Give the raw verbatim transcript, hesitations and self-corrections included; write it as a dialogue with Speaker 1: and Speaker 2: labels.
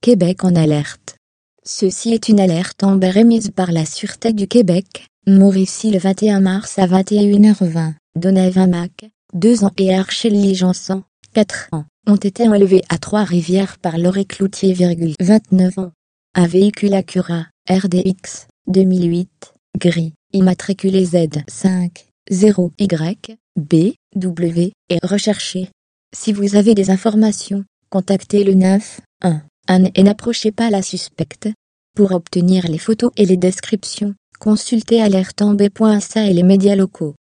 Speaker 1: Québec en alerte. Ceci est une alerte Amber émise par la Sûreté du Québec, Mauricie le vingt et un mars à vingt et une heures vingt. Donovan Mack, deux ans et Archélie Janson, quatre ans, ont été enlevés à Trois-Rivières par Laurie Cloutier, vingt-neuf ans. Un véhicule Acura, R D X, deux mille huit, gris, immatriculé Z cinq zéro Y, B, W, est recherché. Si vous avez des informations, contactez le neuf un un et n'approchez pas la suspecte. Pour obtenir les photos et les descriptions, consultez alerte amber point c a et les médias locaux.